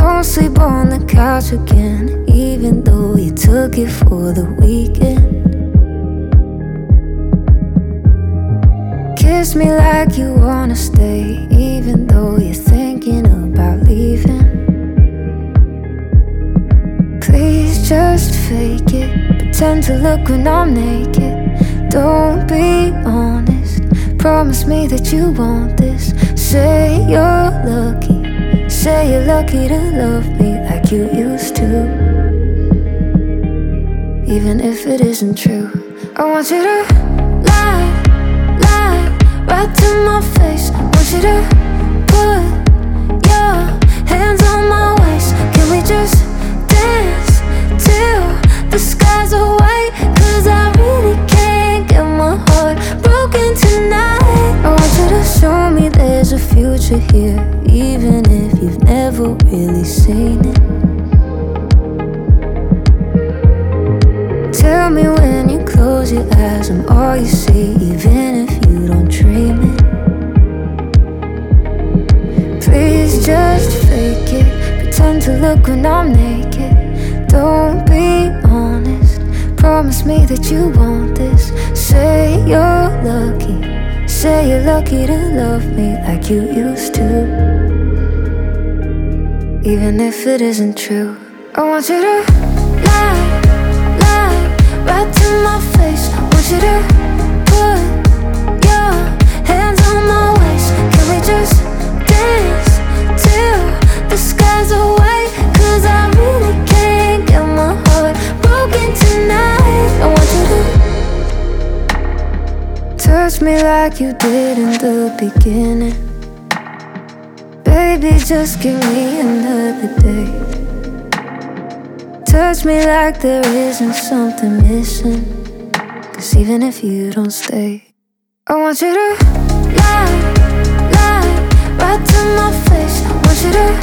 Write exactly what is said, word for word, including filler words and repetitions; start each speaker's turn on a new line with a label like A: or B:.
A: Don't sleep on the couch again, even though you took it for the weekend. Kiss me like you wanna stay, even though you're thinking about leaving. Please just fake it, pretend to look when I'm naked. Don't be honest, promise me that you want this. Say you're lucky, say you're lucky to love me like you used to. Even if it isn't true, I want you to lie, lie right to my face. I want you to put your hands on my waist. Can we just dance till the skies are white? Cause I really can't get my heart broken tonight. I want you to show me there's a future here, even if you've never really seen it. Tell me when you close your eyes, I'm all you see, even if you don't dream it. Please just fake it, pretend to look when I'm naked. Don't be honest, promise me that you want this. Say you're lucky, say you're lucky to love me like you used to. Even if it isn't true, I want you to lie, lie right to my face. I want you to put your hands on my waist. Can we just dance till the skies are white? Cause I really can't get my heart broken tonight. I want you to touch me like you did in the beginning. Baby, just give me another day. Touch me like there isn't something missing. Cause even if you don't stay, I want you to lie, lie right to my face. I want you to